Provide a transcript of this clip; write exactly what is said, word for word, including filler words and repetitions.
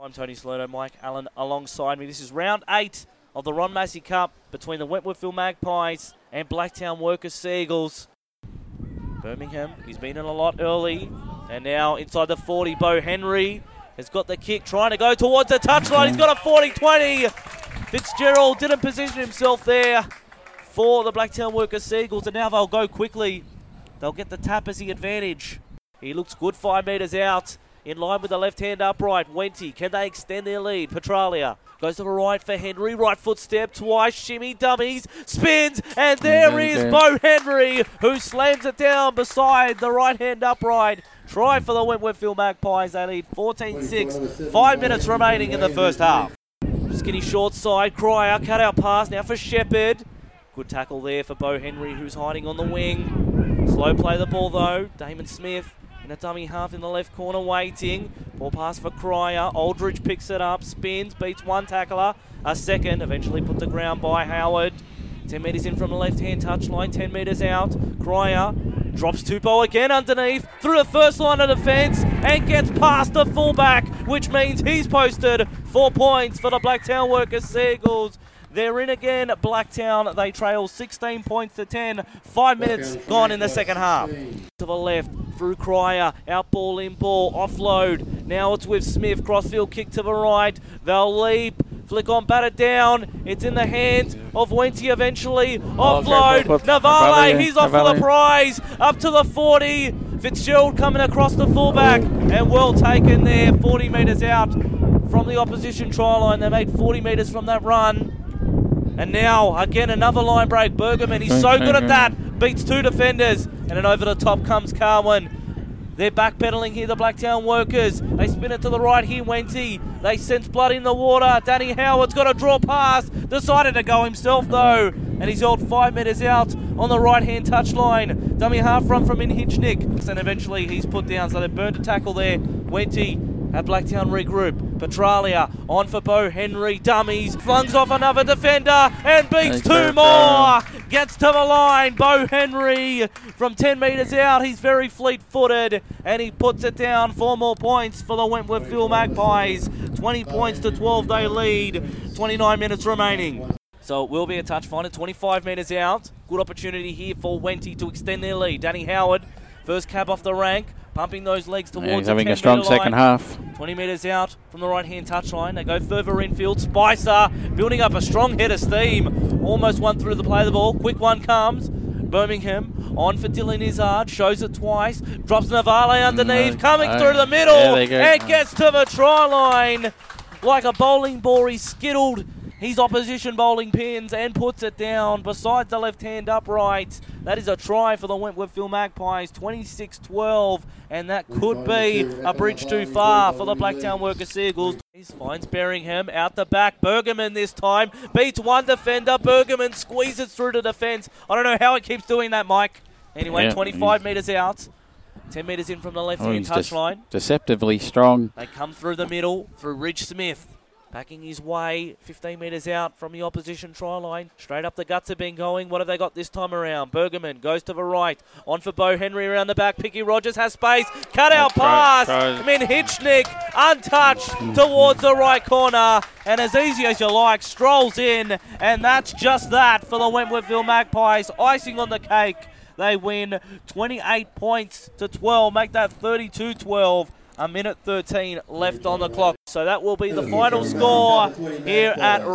I'm Tony Salerno, Mike Allen alongside me. This is round eight of the Ron Massey Cup between the Wentworthville Magpies and Blacktown Workers Seagulls. Birmingham, he's been in a lot early, and now inside the forty, Bo Henry has got the kick, trying to go towards the touchline. He's got a forty twenty. Fitzgerald didn't position himself there for the Blacktown Workers Seagulls, and now they'll go quickly. They'll get the Tapasy advantage. He looks good five metres out, in line with the left-hand upright. Wenty, can they extend their lead? Petralia goes to the right for Henry. Right foot step, twice, shimmy, dummies, spins, and there is Bo Henry, who slams it down beside the right-hand upright. Try for the Wentworthville Magpies. They lead fourteen six. Five minutes remaining in the first half. Skinny short side, Cryer, cut out pass now for Shepherd. Good tackle there for Bo Henry, who's hiding on the wing. Slow play the ball though. Damon Smith in a dummy half in the left corner waiting. Ball pass for Cryer. Aldridge picks it up, spins, beats one tackler. A second, eventually put to ground by Howard. ten metres in from the left-hand touchline, ten metres out. Cryer drops Tupou again underneath, through the first line of defence, and gets past the fullback, which means he's posted four points for the Blacktown Workers Seagulls. They're in again, Blacktown. They trail sixteen points to ten. Five minutes gone in the second half. To the left, through Cryer. Out ball, in ball, offload. Now it's with Smith. Crossfield kick to the right. They'll leap. Flick on, batter down. It's in the hands of Wenty eventually. Offload. Navale, he's off for the prize. Up to the forty. Fitzgerald coming across the fullback. And well taken there. forty metres out from the opposition try line. They made forty metres from that run. And now, again, another line break. Bergerman, he's so good at that. Beats two defenders. And then over the top comes Carwin. They're backpedaling here, the Blacktown Workers. They spin it to the right here, Wenty. They sense blood in the water. Danny Howard's got a draw pass. Decided to go himself, though. And he's held five metres out on the right-hand touchline. Dummy half run from Inhichnik. And eventually he's put down, so they burned a tackle there. Wenty at Blacktown regroup. Petralia on for Bo Henry. Dummies. Flungs off another defender and beats two more. Gets to the line. Bo Henry from ten metres out. He's very fleet-footed and he puts it down. Four more points for the Wentworthville Magpies. twenty points to twelve they lead. twenty-nine minutes remaining. So it will be a touch find at twenty-five metres out. Good opportunity here for Wenty to extend their lead. Danny Howard, first cab off the rank. Pumping those legs towards yeah, he's the having a strong second half. twenty metres out from the right-hand touchline. They go further infield. Spicer building up a strong head of steam. Almost one through the play of the ball. Quick one comes. Birmingham on for Dylan Izzard. Shows it twice. Drops Navale underneath. No, coming no. through the middle. And gets to the try line. Like a bowling ball, he's skittled his opposition bowling pins and puts it down beside the left-hand upright. That is a try for the Wentworthville Magpies, twenty-six twelve, and that could be a bridge too far for the Blacktown Workers Seagulls. He finds Bermingham out the back. Bergerman this time beats one defender. Bergerman squeezes through the defence. I don't know how he keeps doing that, Mike. Anyway, yeah, twenty-five metres out. ten metres in from the left-hand oh, touchline. De- deceptively strong. They come through the middle through Ridge Smith. Backing his way, fifteen metres out from the opposition try line. Straight up the guts have been going. What have they got this time around? Bergerman goes to the right. On for Bo Henry around the back. Picky Rogers has space. Cut out pass. Minhichnik untouched towards the right corner. And as easy as you like, strolls in. And that's just that for the Wentworthville Magpies. Icing on the cake. They win twenty-eight points to twelve. Make that thirty-two twelve. A minute thirteen left on the clock. So that will be the final score here at